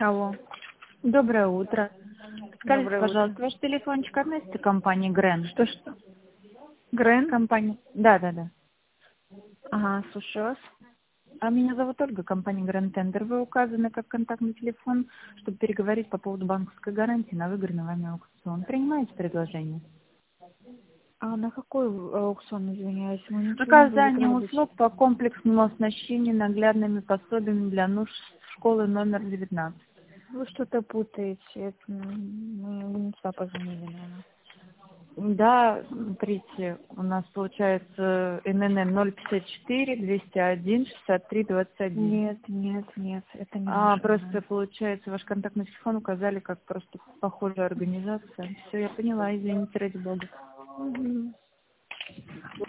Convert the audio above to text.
Алло. Доброе утро. Скажите, Доброе утро. пожалуйста, ваш телефончик относится к компании Грен? Что? Грен? Компания. Да. Ага, слушаю вас. А меня зовут Ольга, компания Грен Тендер. Вы указаны как контактный телефон, чтобы переговорить по поводу банковской гарантии на выигранный вами аукцион. Принимаете предложение? А на какой аукцион, извиняюсь? Мы ничего не были Оказание приобретены. услуг по комплексному оснащению наглядными пособиями для нужд школы номер 19. Вы что-то путаете. Это, вы не туда позвонили, наверное. Да, смотрите, у нас получается ННН 054 201 63 21. Нет, это не наша Просто номер. получается, ваш контактный телефон указали как просто похожая организация. Все, я поняла, извините, ради бога. Мгм.